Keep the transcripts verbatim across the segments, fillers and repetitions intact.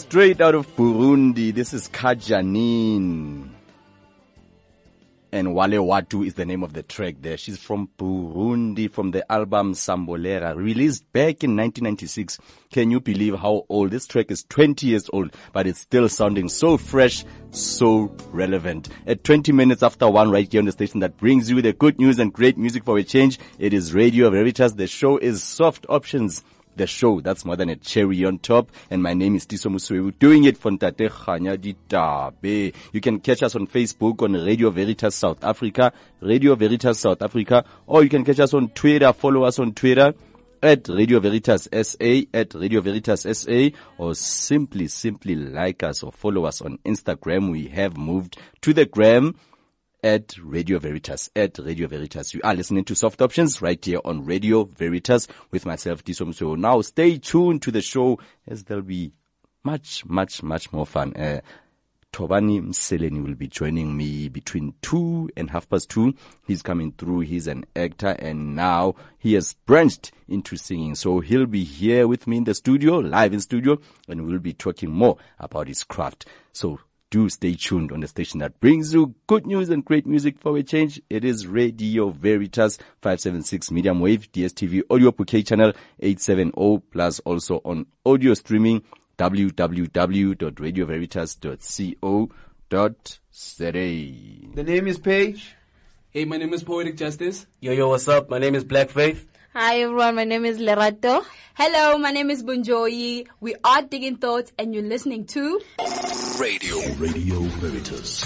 straight out of Burundi. This is Kajanin. And Wale Watu is the name of the track there. She's from Burundi, from the album Sambolera, released back in nineteen ninety-six. Can you believe how old? This track is twenty years old, but it's still sounding so fresh, so relevant. At twenty minutes after one right here on the station that brings you the good news and great music for a change, it is Radio Veritas. The show is Soft Options. The show that's more than a cherry on top, and my name is Tiso Muswewu, doing it for Ntate Khanya Ditabe. You can catch us on Facebook on Radio Veritas South Africa, Radio Veritas South Africa, or you can catch us on Twitter. Follow us on Twitter at Radio Veritas S A, at Radio Veritas S A, or simply, simply like us or follow us on Instagram. We have moved to the gram at Radio Veritas, at Radio Veritas. You are listening to Soft Options right here on Radio Veritas with myself, Tiso Muswewu. Now stay tuned to the show as there'll be much, much, much more fun. Uh, Tobani Mseleni will be joining me between two and half past two. He's coming through. He's an actor and now he has branched into singing. So he'll be here with me in the studio, live in studio, and we'll be talking more about his craft. So do stay tuned on the station that brings you good news and great music for a change. It is Radio Veritas, five seventy-six medium wave, D S T V audio bouquet channel eight seventy, plus also on audio streaming, w w w dot radio veritas dot co dot z a. The name is Paige. Hey, my name is Poetic Justice. Yo, yo, what's up? My name is Black Faith. Hi everyone, my name is Lerato. Hello, my name is Bunjoyi. We are Digging Thoughts and you're listening to Radio Radio Veritas.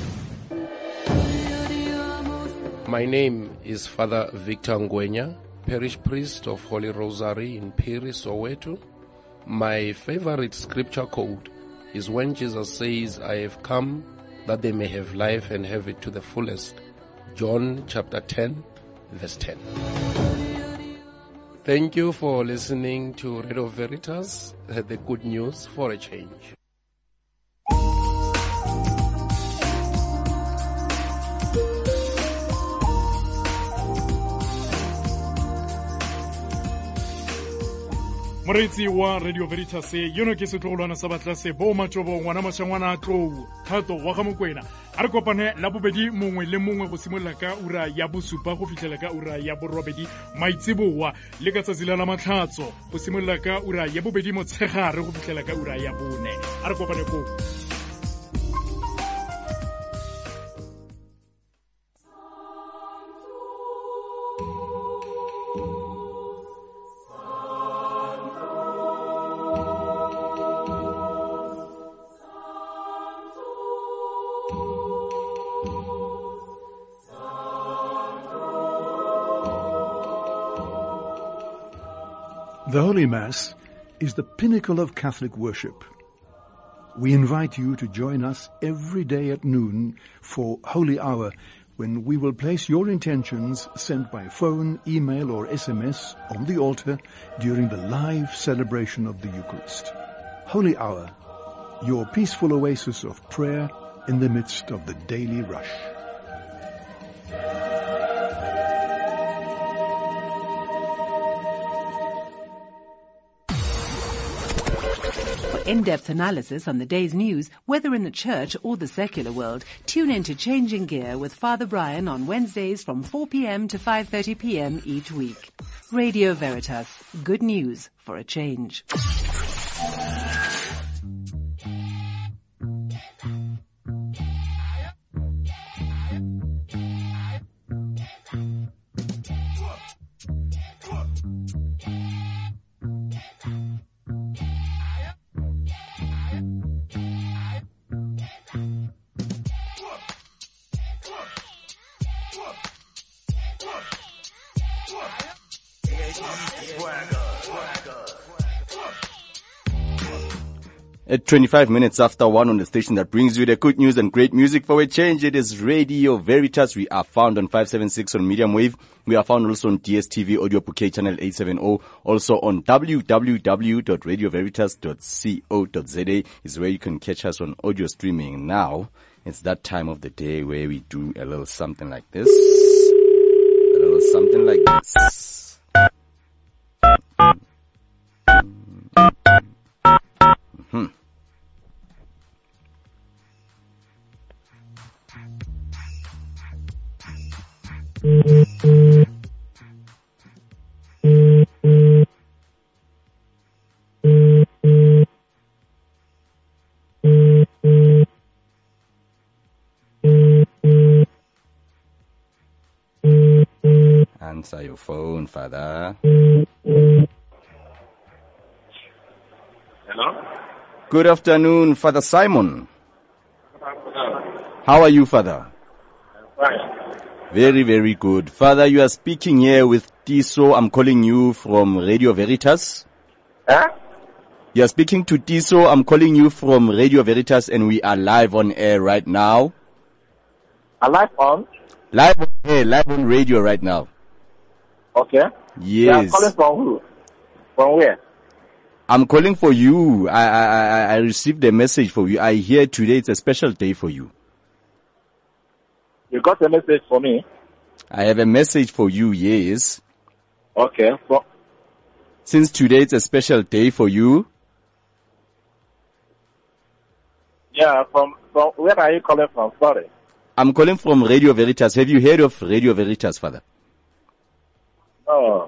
My name is Father Victor Ngwenya, parish priest of Holy Rosary in Piri, Soweto. My favorite scripture quote is when Jesus says, I have come that they may have life and have it to the fullest. John chapter ten, verse ten. Thank you for listening to Radio Veritas, the good news for a change. Moreitsi wa Radio Veritas yono ke setlogolwana sa batla se bo matsobo ngwana mashangwana tlou thato wa ga Mokwena a re kopane la bobedi mongwe le mongwe go simolla ka ura ya bosupa go fitlela ka ura ya borobedi maitsiboa le ka tsatsi la matlhatso go simolla ka ura ya bobedi motshegare go fitlela ka ura ya bone a re kopane go. The Holy Mass is the pinnacle of Catholic worship. We invite you to join us every day at noon for Holy Hour, when we will place your intentions sent by phone, email or S M S on the altar during the live celebration of the Eucharist. Holy Hour, your peaceful oasis of prayer in the midst of the daily rush. In-depth analysis on the day's news, whether in the church or the secular world, tune in to Changing Gear with Father Brian on Wednesdays from four p.m. to five thirty p.m. each week. Radio Veritas, good news for a change. At twenty-five minutes after one on the station that brings you the good news and great music for a change, it is Radio Veritas. We are found on five seventy-six on medium wave. We are found also on D S T V audio bouquet channel eight seventy, also on w w w dot radio veritas dot co dot z a is where you can catch us on audio streaming. Now, it's that time of the day where we do a little something like this. A little something like this. Hmm. Answer your phone, Father. Hello? Good afternoon, Father Simon. How are you, Father? Fine. Very, very good. Father, you are speaking here with Tiso. I'm calling you from Radio Veritas. Huh? You are speaking to Tiso. I'm calling you from Radio Veritas, and we are live on air right now. Alive on? Live on air, live on radio right now. Okay. Yes. You are calling from who? From where? I'm calling for you. I, I, I, I received a message for you. I hear today it's a special day for you. You got a message for me? I have a message for you, yes. Okay. So, Since today it's a special day for you. yeah, from, from where are you calling from? Sorry. I'm calling from Radio Veritas. Have you heard of Radio Veritas, Father? Oh.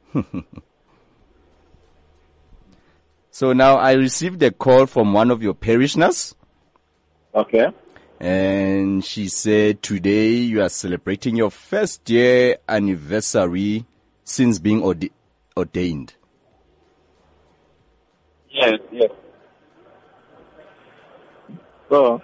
So now I received a call from one of your parishioners. Okay. And she said today you are celebrating your first year anniversary since being orde- ordained. Yes, yes. So,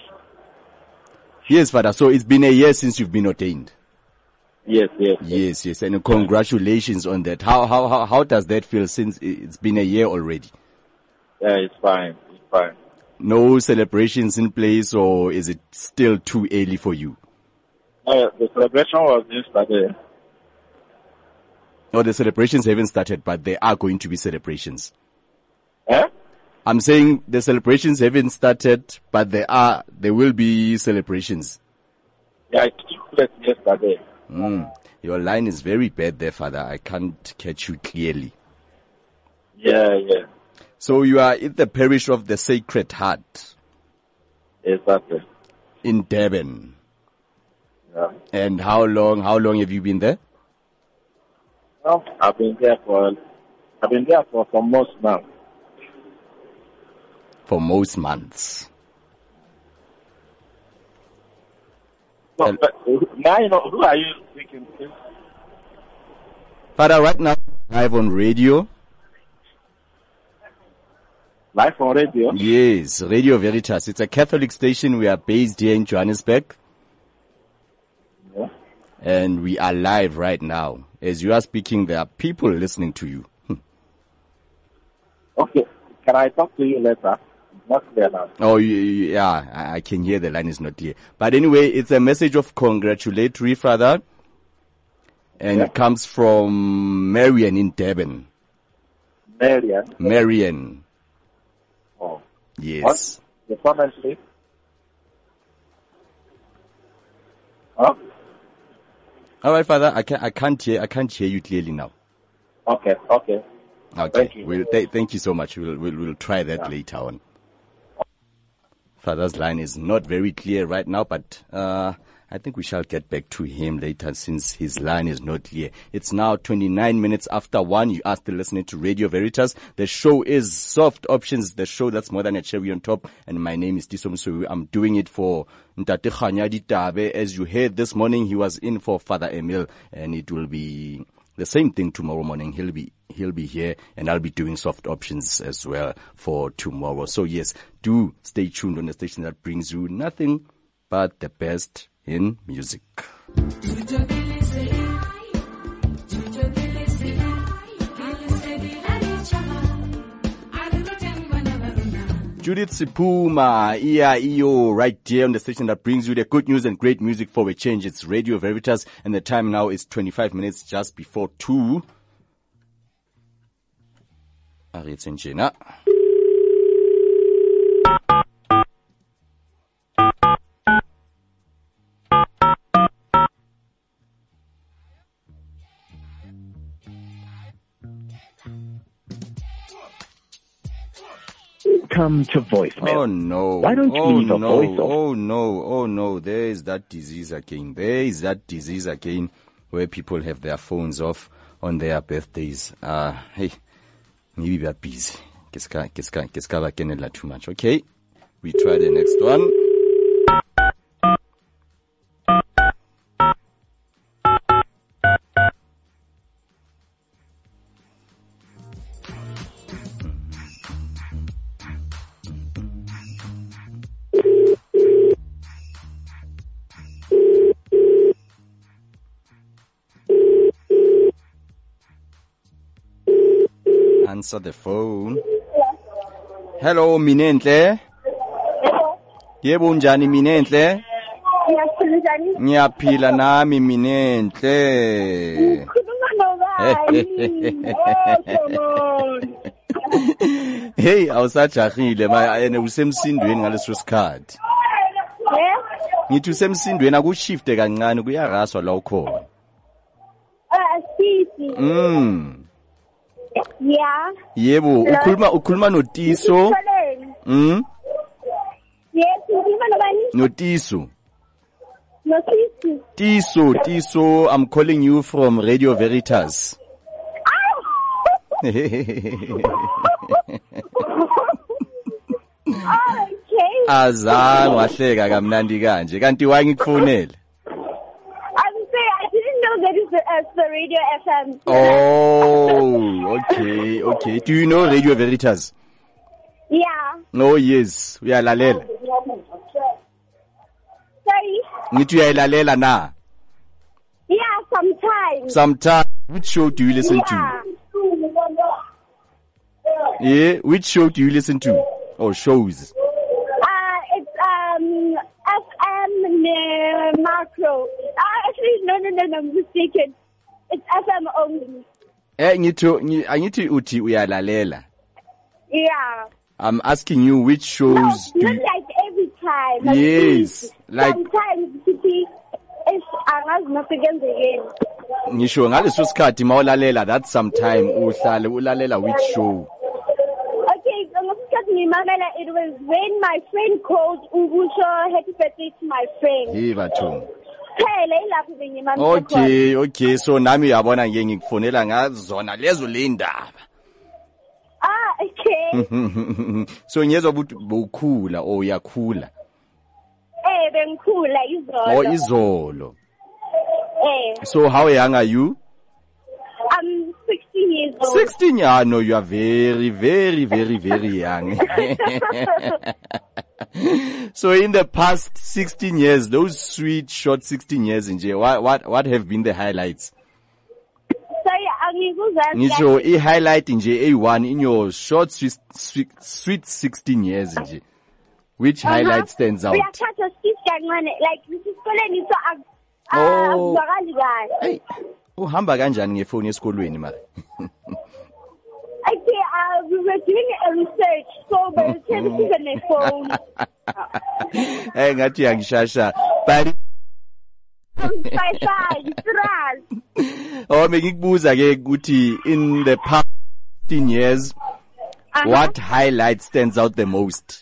Yes, Father. So it's been a year since you've been ordained. yes, yes. Yes, yes. And congratulations on that. How, how, how, how does that feel since it's been a year already? Yeah, it's fine. It's fine. No celebrations in place, or is it still too early for you? Uh, the celebration was yesterday. No, the celebrations haven't started, but there are going to be celebrations. Eh? I'm saying the celebrations haven't started, but there are, there will be celebrations. Yeah, it took place yesterday. Mm. Your line is very bad there, Father. I can't catch you clearly. Yeah, yeah. So you are in the parish of the Sacred Heart Exactly. in Durban. Yeah. And how long, how long have you been there? Well, I've been there for, I've been there for some months now. For most months. So, but, uh, now you know, who are you speaking to? Father, right now, live on radio. Live on radio? Yes, Radio Veritas. It's a Catholic station. We are based here in Johannesburg. Yeah. And we are live right now. As you are speaking, there are people listening to you. Okay. Can I talk to you later? It's not clear now. Oh, you- you- yeah, I I can hear the line is not clear. But anyway, it's a message of congratulatory, Father. And Yeah. it comes from Marian in Durban. Marian. Marian. Oh. Yes. What? The comment, please. Huh? All right, Father. I can't. I can't hear. I can't hear you clearly now. Okay, okay. Okay. Thank you. We'll th- thank you so much. We'll we'll, we'll try that Yeah. later on. Father's line is not very clear right now, but uh, I think we shall get back to him later since his line is not clear. It's now twenty-nine minutes after one. You are still listening to Radio Veritas. The show is Soft Options, the show that's more than a cherry on top. And my name is Tiso Msuwi. I'm doing it for Ntate Khanyadi Tabe. As you heard this morning, he was in for Father Emil, and it will be the same thing tomorrow morning. He'll be he'll be here, and I'll be doing Soft Options as well for tomorrow. So yes, do stay tuned on the station that brings you nothing but the best in music. Judith Sipuma, E I E O, right here on the station that brings you the good news and great music for a change. It's Radio Veritas, and the time now is twenty-five minutes just before two. Aretse njena. come to voicemail. Oh no. Why don't you oh, leave a no. voice off? Oh no. Oh no. There is that disease again. There is that disease again where people have their phones off on their birthdays. Uh, hey, maybe we are busy. Kiska, kiska, kiska ba kenela too much. Okay. We try the next one. Answer the phone. Hello, Minentle. Yebo unjani Minentle? Ngiyaphila nami Minentle. Hey, awusajahile mayene usemsindweni ngaleso sikhathi. Ngithi usemsindweni akushifte kancane kuyaraswa la ukhona. Ah, sisi. Mm. Yeah. Yebo, ukhuluma ukhuluma noTiso. Mm. Yes, ukhuluma nobani? Notiso. Notiso. Tiso, Tiso, I'm calling you from Radio Veritas. Okay. Azange wahleka kamnandi kanje. Kanti why ngikufonela? I'm sorry, I didn't know that it's the, uh, the Radio F M. Oh, okay, okay. Do you know Radio Veritas? Yeah. No, yes. Uyalalela. Sorry? Ngithi uyalalela na? Yeah, sometimes. Sometimes. Which show do you listen yeah. to? Yeah, which show do you listen to? Or shows? Uh, it's um F M ne macro. Uh, actually, no, no, no, no, I'm mistaken. It's F M only. Eh, ngithi angithi uthi uyalalela. Yeah. I'm asking you which shows No, do not you... like every time. Like Yes, please. like- Sometimes, Kiki, it's angazi nothing again. ngisho ngaleso sikhathi mawulalela that sometime uhlale ulalela which show? Okay, ngesikhathi ngimamela, it was when my friend called ukusho happy birthday to my friend. Hey bathu. Phela ilapho bengimamela khona. Okay, okay, so nami uyabona ngiye ngikufonela ngazona lezo le ndaba. Ah, okay. So ngiyezwa ukuthi bukhula or uyakhula. Eh, bengikhula izolo. Oh, izolo. Eh, So how young are you? I'm sixteen years old. sixteen. Yeah, no, you are very, very, very, very young. So in the past sixteen years, those sweet short sixteen years in jail, what, what, what have been the highlights? Sorry, angikuzazi. Ngisho a highlight nje A one in your short sweet, sweet, sweet sixteen years nje. Which highlight stands out? Uyathatha sis kancane, like ngisikoleni so ak Oh. akuzwakali kahle. Hey, uhamba kanjani ngefoni esikolweni mara? Okay, uh, we were doing a research, so we were taking the phone. Eh ngathi uyangishasha. But Bye-bye, trust. oh ngikubuza ke ukuthi in the past fifteen years Uh-huh. what highlight stands out the most?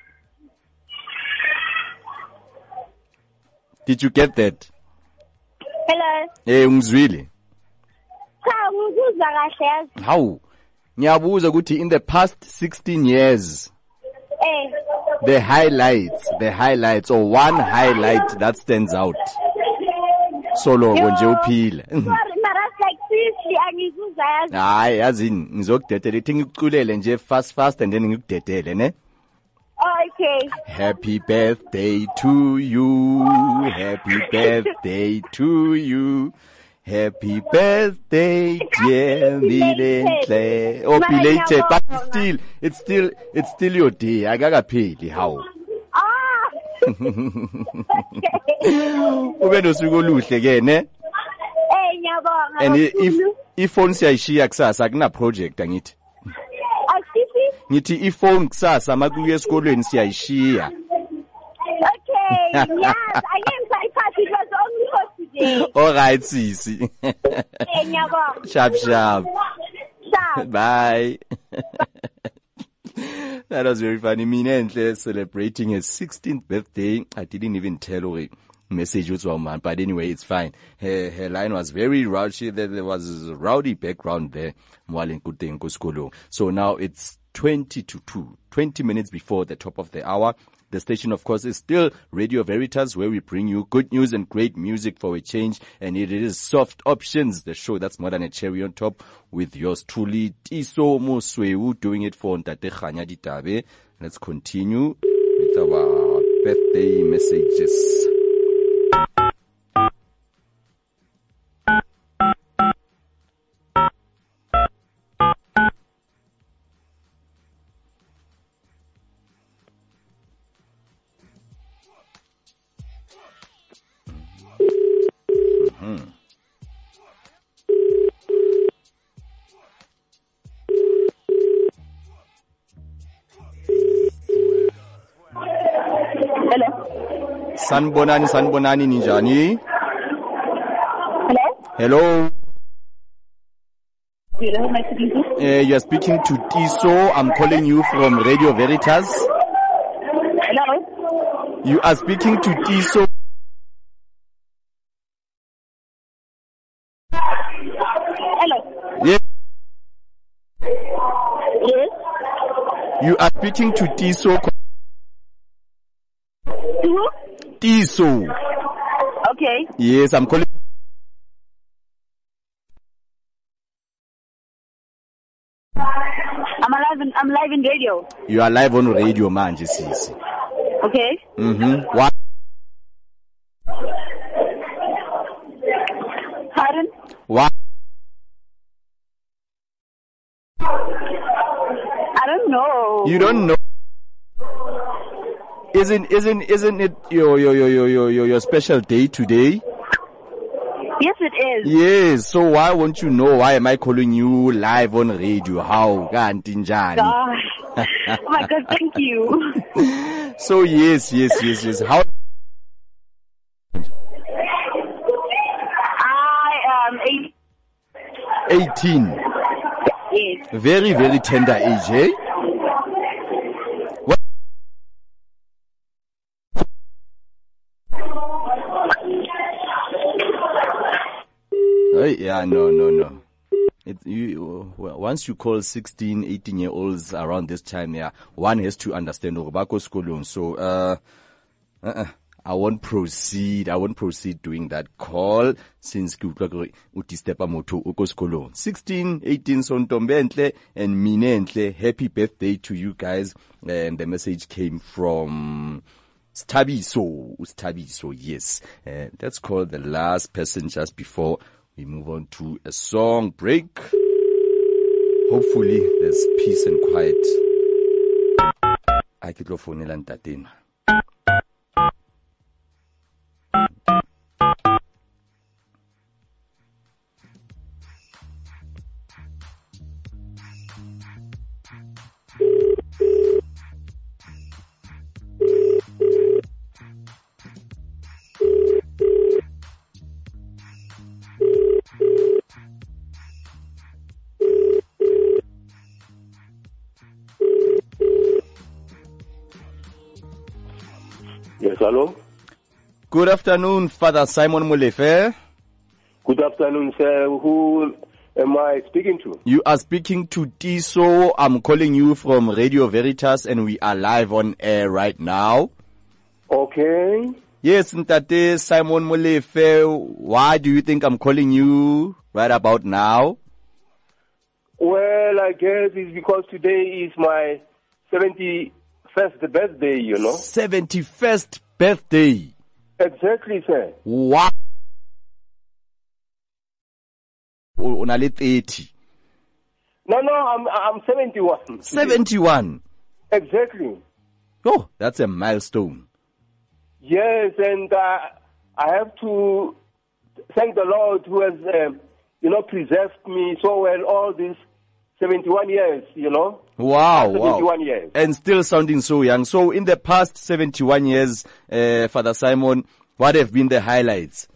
Did you get that? Hello. Eh ungizwile? Cha, ngikuzwa kahle yazi. How? Ngiyabuza ukuthi in the past sixteen years Eh. the highlights, the highlights or one highlight that stands out. Solo nje uphile. Sorry, mara like seriously angikuzwa yazi. Hayi yazini ngizokudedela ithi ngikuculele nje fast fast and then ngikudedele ne? Oh, okay. Happy birthday to you. Happy birthday to you. Happy birthday, dear Milenhle. Oh, belated, but it's still, it's still, it's still your day. Akakapheli how? Ah. Ube nosuku oluhle ke ne? Eh, ngiyabonga. And if kakhulu. ifone siyayishiya kusasa akuna project angithi. Asithi? Ngithi ifone kusasa makuye esikolweni siyayishiya. Okay, yes, I am psychotic. It was only for today. All right, sisi. Eh, ngiyabonga. Sharp sharp. Sharp. Bye. That was very funny. Minenhle celebrating his sixteenth birthday. I didn't even tell her message was one man, but anyway, it's fine. Her, her line was very rowdy. There was a rowdy background there. So now it's twenty to two, twenty minutes before the top of the hour. The station, of course, is still Radio Veritas, where we bring you good news and great music for a change. And it is Soft Options, the show that's more than a cherry on top, with yours truly, Tiso Mosweu, doing it for Ntate Khanya Ditabe. Let's continue with our birthday messages. Sanbonani, Sanbonani, Ninjani. Hello? Hello. Who am I speaking to? Uh, you are speaking to Tiso. I'm calling you from Radio Veritas. Hello? You are speaking to Tiso. Hello? Yes. Yes? You are speaking to Tiso. Who? Tiso. Okay. Yes, I'm calling. I'm alive in, I'm live in radio. You are live on radio, man, sis. Okay. Mm-hmm. What? Pardon? What? I don't know. You don't know? Isn't isn't isn't it your your your your your your special day today? Yes, it is. Yes. So why won't you know? Why am I calling you live on radio? How? Gantinjani? Gosh. Oh my God! Thank you. So yes, yes, yes, yes. How? I am eight. Eighteen. Yes. Very very tender age, eh? What? Oh, yeah, no, no, no. It, you, well, once you call sixteen, eighteen year olds around this time, yeah, one has to understand Obako Skolon. So, uh, uh-uh, I won't proceed. I won't proceed doing that call since Utistepa Moto Oko Skolon. sixteen, eighteen, Sontombentle and Minentle. Happy birthday to you guys. And the message came from Stabiso. Stabiso, yes. Uh, let's call the last person just before we move on to a song break. Hopefully there's peace and quiet. I could go for Nilantatin. Yes, hello? Good afternoon, Father Simon Molefe. Good afternoon, sir. Who am I speaking to? You are speaking to Tiso. I'm calling you from Radio Veritas and we are live on air right now. Okay. Yes, Ntate Simon Molefe. Why do you think I'm calling you right about now? Well, I guess it's because today is my seventy-first birthday, you know. seventy-first birthday. Exactly, sir. Wow. Unale thirty. No, no, I'm I'm seventy-one. seventy-one. Exactly. Oh, that's a milestone. Yes, and uh, I have to thank the Lord who has, um, you know, preserved me so well all these seventy-one years, you know. Wow, seventy-one wow. years. And still sounding so young. So in the past seventy-one years, uh, Father Simon, what have been the highlights?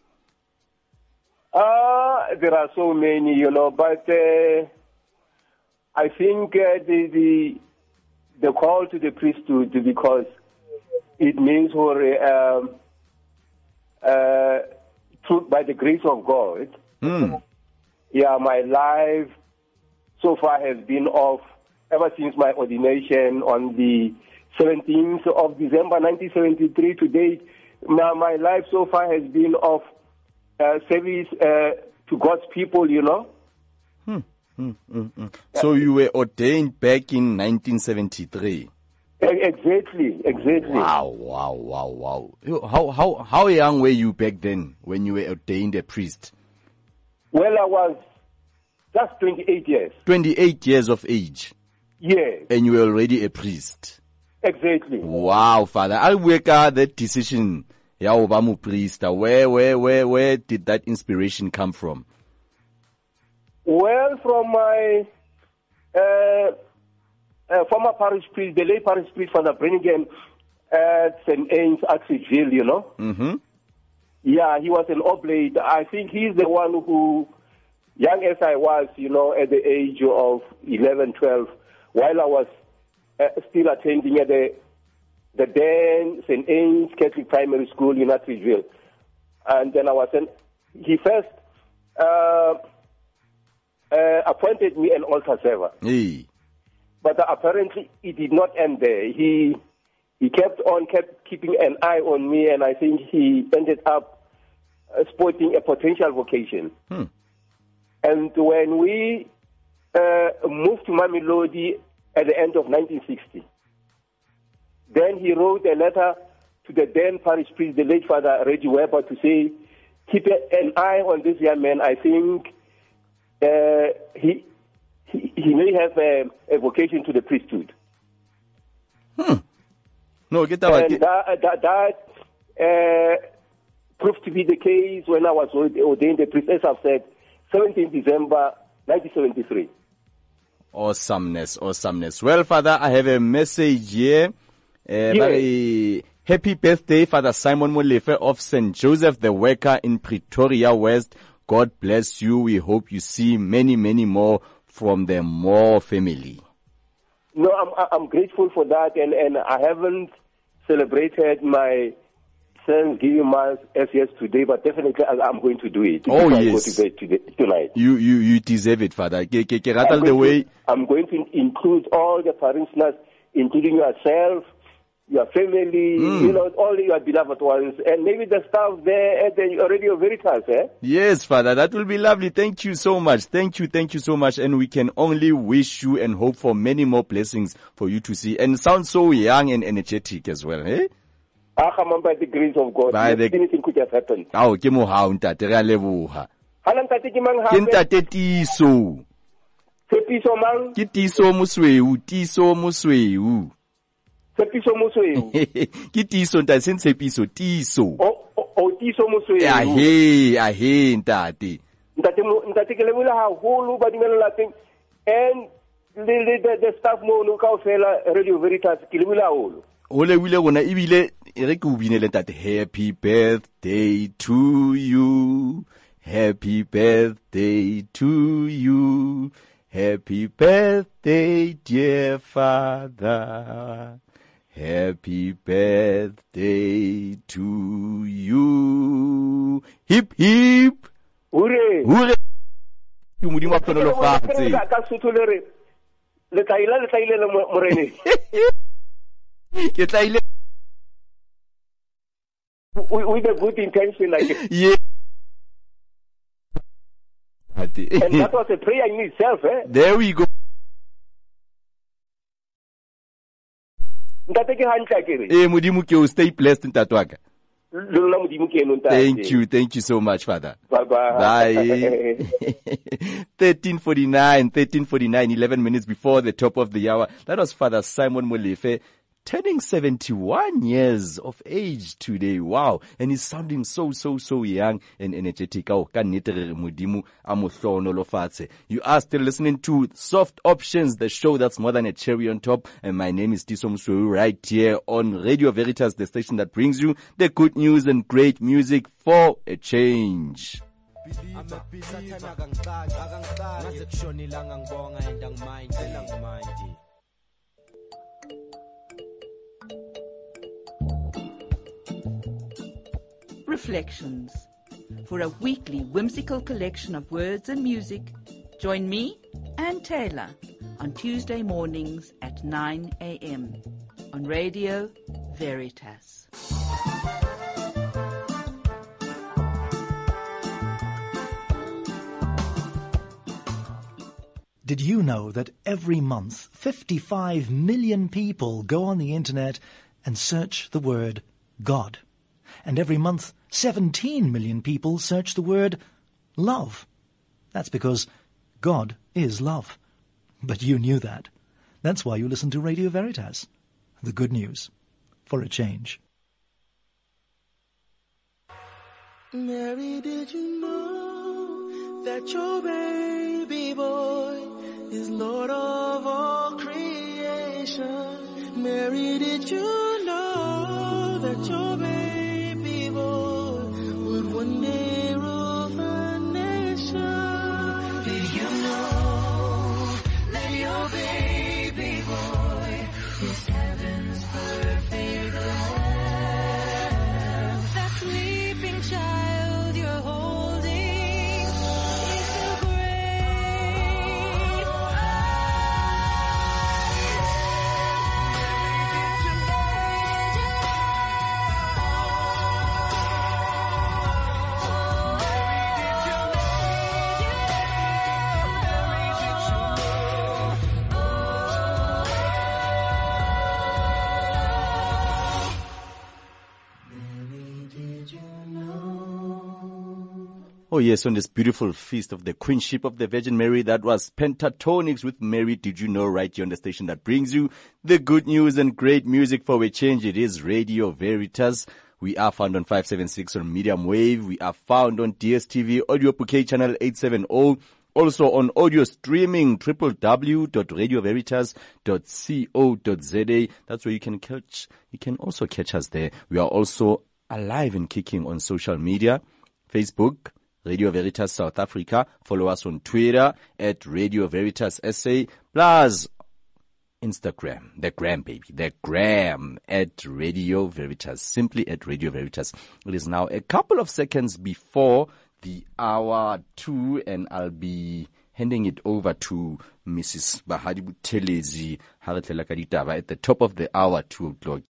Uh, there are so many, you know, but uh, I think uh, the, the the call to the priesthood because it means for um, uh, through, by the grace of God. Mm. Yeah, my life so far has been off ever since my ordination on the seventeenth of December nineteen seventy-three to date. My, my life so far has been of uh, service uh, to God's people, you know. Hmm. Hmm, hmm, hmm. So you were ordained back in nineteen seventy-three. Exactly, exactly. Wow, wow, wow, wow. You- How how how young were you back then when you were ordained a priest? Well, I was just twenty-eight years. twenty-eight years of age, Yes, and you were already a priest. exactly. Wow, Father. I'll work out that decision. Ya ho ba moprista. Where where where where did that inspiration come from? Well, from my uh, uh, former parish priest, the late parish priest, Father Brannigan at Saint Anne's, Axiville, you know. Mm-hmm. Yeah, he was an oblate. I think he's the one who, young as I was, you know, at the age of eleven, twelve, while I was uh, still attending at the the then Saint Anne's Catholic Primary School in Axiville. And then I was, an, he first uh, uh, appointed me an altar server. Hey. But apparently it did not end there. He he kept on kept keeping an eye on me, and I think he ended up uh, sporting a potential vocation. Hmm. And when we uh, moved to Mamelodi at the end of nineteen sixty, then he wrote a letter to the then parish priest, the late Father Reggie Weber, to say, keep an eye on this young man. I think uh, he, he he may have a, a vocation to the priesthood. Hmm. No, get that. And that, that, that uh, proved to be the case when I was ordained a priest, as I've said, seventeenth December nineteen seventy-three. Awesomeness, awesomeness. Well, Father, I have a message here. Uh, Yes. very happy birthday, Father Simon Molefe of Saint Joseph the Worker in Pretoria West. God bless you. We hope you see many, many more from the Moore family. No, I'm I'm grateful for that, and, and I haven't celebrated my Thanksgiving Mass as yes today, but definitely I- I'm going to do it. Oh, before I yes. go to bed today, tonight. You, you, you deserve it, Father. Ke- ke- ke rata I'm the going, way. to, I'm going to include all the parishioners, including yourself, your family, Mm. you know, all your beloved ones, and maybe the staff there at the Radio Veritas, eh? Yes, Father, that will be lovely. Thank you so much. Thank you, thank you so much. And we can only wish you and hope for many more blessings for you to see. And sound so young and energetic as well, eh? Ah, come on, by the grace of God, By yes, the- anything could have happened. Ao, ke mohao ntate, re a leboha. Halang tate ke mang Ke hape? ntate Tiso. Tshepiso mang? Ke Tiso Mosweu, Tiso Mosweu. Tshepiso Mosweu. Ke Tiso ntate, se Tshepiso, Tiso. O o- o Tiso Mosweu. Ahe, ahe ntate. Ntate mo- ntate ke lebohile haholo ba dumela lapeng, and le le the, the staff mo no kaofela Radio Veritas ke lebohile haholo. O lebohile rona ebile e re ke o binele ntate, happy birthday to you, happy birthday to you, happy birthday dear Father, happy birthday to you. Hip hip Hooray. hooray. Ke modimo a kgonolofatse. Ka Sotho le re le tlaila le tlaile le mo- morene. Ke tla ile With with a good intention, like, yeah. and that was a prayer in itself, eh? There we go. Ntate ke hantle ke re. Eh, modimo ke o stay blessed ntate wa ka. Le lona modimo ke eno ntate. Thank you, thank you so much, Father. Bye bye. Bye. thirteen forty-nine, thirteen forty-nine, eleven minutes before the top of the hour. That was Father Simon Molefe, turning seventy-one years of age today. Wow. And he's sounding so, so, so young and energetic. Oh, ka nnete re re modimo a mo hlohonolofatse. You are still listening to Soft Options, the show that's more than a cherry on top. And my name is Tiso Msweu, right here on Radio Veritas, the station that brings you the good news and great music for a change. Reflections. For a weekly whimsical collection of words and music, join me, Ann Taylor, on Tuesday mornings at nine a.m. on Radio Veritas. Did you know that every month fifty-five million people go on the internet and search the word God? And every month seventeen million people search the word love. That's because God is love. But you knew that. That's why you listen to Radio Veritas. The good news. For a change. Mary, did you know that your baby boy is Lord of all creation? Mary, did you know that your baby boy would one day rule the nation? Did you know that your baby boy is heaven's perfect lamb? That sleeping child you're holding is the great Oh yes, on this beautiful feast of the Queenship of the Virgin Mary, that was Pentatonics with Mary Did You Know, right here on the station that brings you the good news and great music for a change. It is Radio Veritas. We are found on five seventy-six on medium wave. We are found on D S T V Audio Bouquet channel eight seventy. Also on audio streaming, w w w dot radio veritas dot co dot z a. That's where you can catch, you can also catch us there. We are also alive and kicking on social media, Facebook, Radio Veritas South Africa. Follow us on Twitter at Radio Veritas S A, plus Instagram, the gram baby, the gram at Radio Veritas, simply at Radio Veritas. It is now a couple of seconds before the hour two, and I'll be handing it over to Missus Bahadi Buthelezi at the top of the hour, two o'clock.